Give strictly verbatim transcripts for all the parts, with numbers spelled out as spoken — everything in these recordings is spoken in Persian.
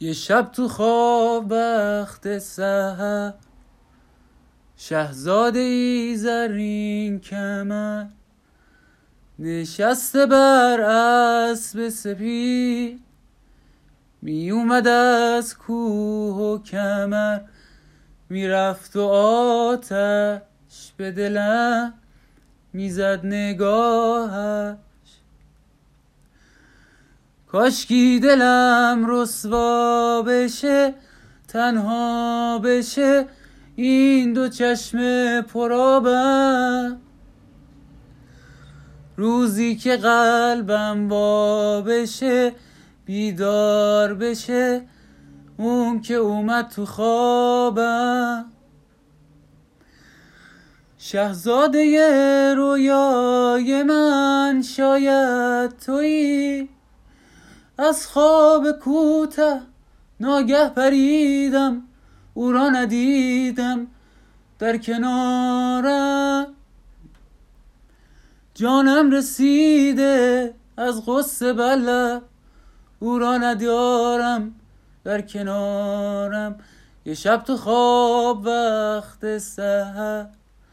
یه شب تو خواب وقت سحر، شهزاده ای زرین کمر نشسته بر اسب سپید، می اومد از کوه و کمر، میرفت و آتش به دلم میزد نگاهش. کاشکی دلم رسوا بشه، تنها بشه این دو چشم پرآبم، روزی که قلبم وا بشه بیدار بشه اون که اومد تو خوابم. شهزاده رویای من شاید تویی، از خواب کوته ناگه پریدم، او را ندیدم در کنارم. جانم رسیده از غصه بله، او را ندارم در کنارم. یه شب تو خواب وقت سحر،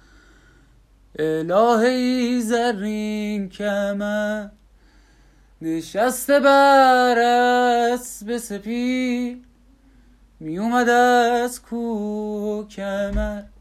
الهی زرین کمر نشسته بر اسب سپید، می اومد از کوه و کمر.